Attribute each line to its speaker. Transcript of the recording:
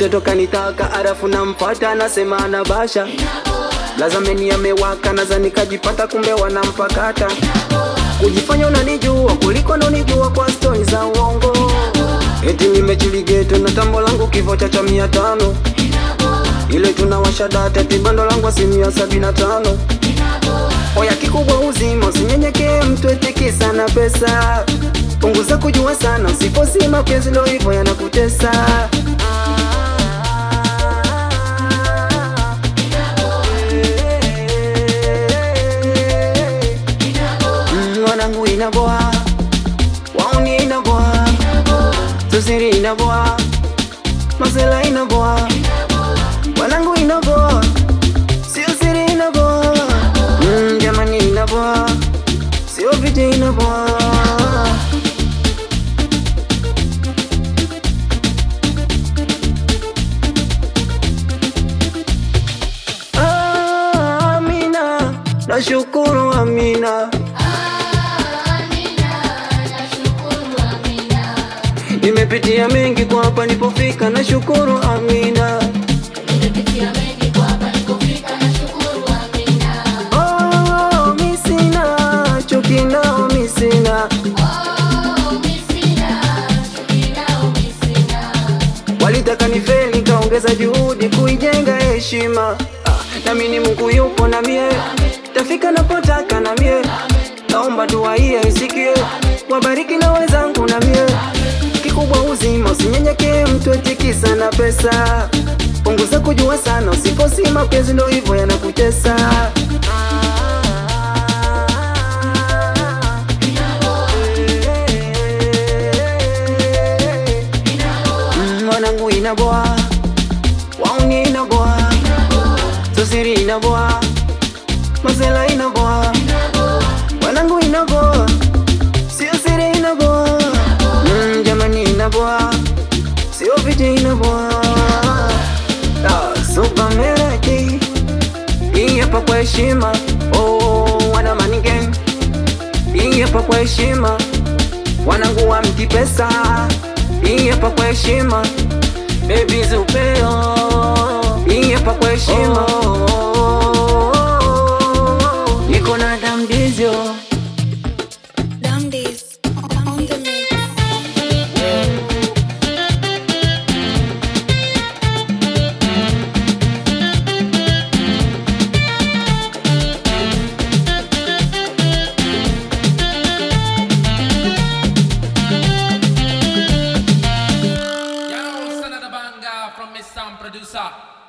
Speaker 1: mtoto kanitaka, arafu nampata nasema anabasha. Lazameni amewaka nazani kajipata, kumbe wanampakata. Kujifanya unanijua kuliko nonijua kwa story za uongo. Eti nimechiligeto na tambo langu kivocha cha 500. Ile tunawasha data tibando langu asilimia 75. Oya kikubwa uzima, usinyenyekee mtu eti kisa na pesa. Punguza kujua sana, usifosi mapenzi ndo hivyo yanakutesa. Wanangu inaboa, wauni inaboa, Tuziri inaboa, Mazela inaboa, wanangu inaboa, sio siri inaboa. Jamani inaboa, sio viti inaboa. Amina, nashukuru Amina. Nimepitia mengi kwa hapa nilipofika, nashukuru Amina.
Speaker 2: Nimepitia mengi kwa hapa nilipofika, nashukuru Amina.
Speaker 1: Oh, mimi sina chuki nao, mimi sina.
Speaker 2: Oh, mimi sina chuki nao, mimi sina.
Speaker 1: Walitaka nifeli, kaongeza juhudi kuijenga heshima. Nami ni Mungu yupo na mie, tafika napotaka na mie. Naomba dua hii isikie, wabariki na wenzangu na mie. Kikubwa uzima, usinyenyekee mtu eti kisa na pesa. Punguza kujua sana, usifosi mapenzi ndo hivyo yanakutesa. Wanangu inaboa, wauni inaboa, Tuziri inaboa, Mazela inaboa, wanangu inaboa, sio siri inaboa. Jamani inaboa, sio viti inaboa. Super Melody, hii hapa kwa heshima. Oh, wana Money Gang, hii hapa kwa heshima. Wanangu wa Mtipesa, hii hapa kwa heshima. Baby Zupeo, hii hapa kwa heshima. Niko na Damdizio.
Speaker 3: Damdiz on the mix.
Speaker 4: Yo, son of the banger from Miss Sam Producer.